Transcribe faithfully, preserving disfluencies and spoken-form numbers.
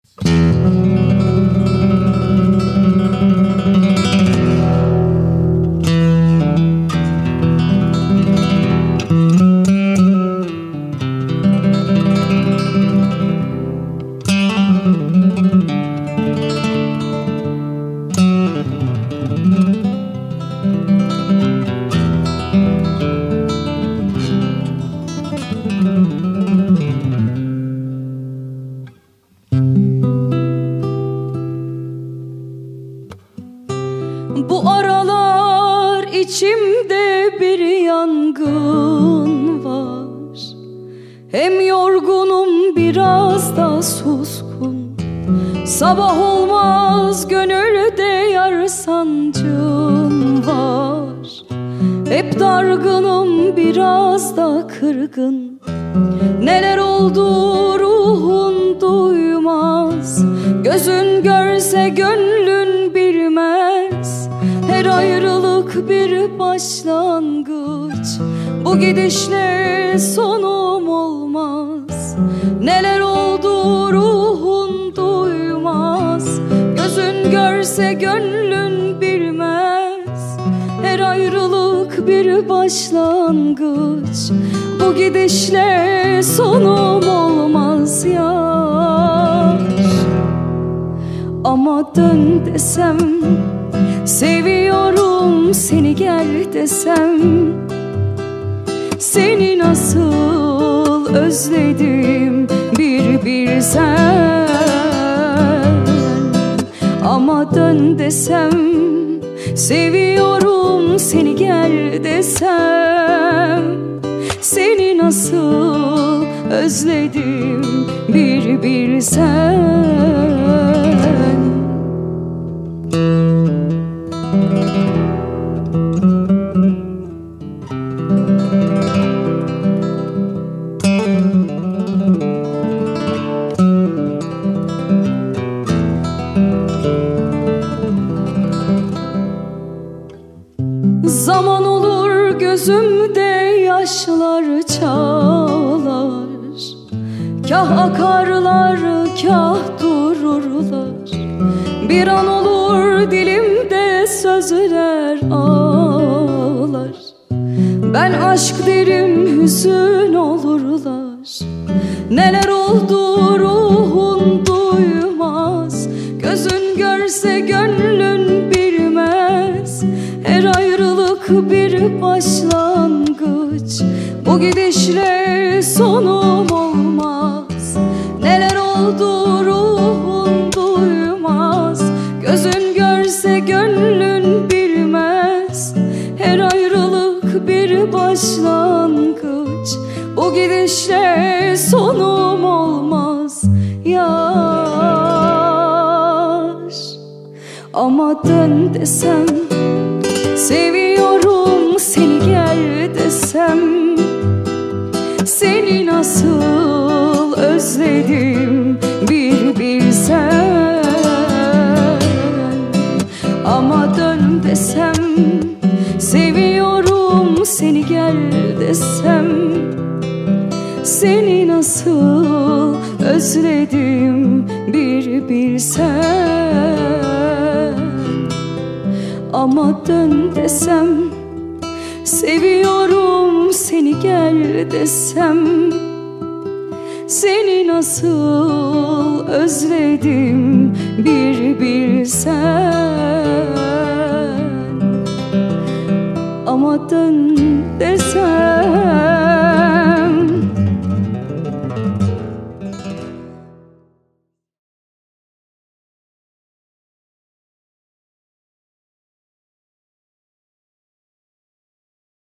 Bu aralar içimde bir yangın var. Hem yorgunum biraz da suskun. Sabah olmaz gönülde yar sancım var. Hep dargınım biraz da kırgın. Neler oldu ruhun duymaz. Gözün görse gönlün bilmez. Her ayrılık bir başlangıç. Bu gidişle sonum olmaz. Neler oldu ruhun duymaz. Gözün görse gönlün bilmez. Her ayrılık bir başlangıç. Bu gidişle sonum olmaz yar. Ama dön desem, seviyorum seni gel desem, seni nasıl özledim bir bilsen. Ama dön desem, seviyorum seni gel desem, seni nasıl özledim bir bilsen. Zaman olur gözümde yaşlar çağlar. Kah akarlar, kah dururlar. Bir an olur dilimde sözler ağlar. Ben aşk derim hüzün olurlar. Neler oldu ruhun duymaz. Gözün görse gönlün bilmez. Her ayrılık bir başlangıç. Bu gidişle sonum olmaz. Neler oldu ruhun duymaz. Gözün görse gönlün bilmez. Her ayrılık bir başlangıç. Bu gidişle sonum olmaz yar. Ama dön desem, seviyorum seni gel desem, seni nasıl özledim bir bilsen. Ama dön desem, seviyorum seni gel desem, seni nasıl özledim bir bilsen. Ama dön desem, seviyorum seni gel desem, seni nasıl özledim bir bilsen. Ama dön desem,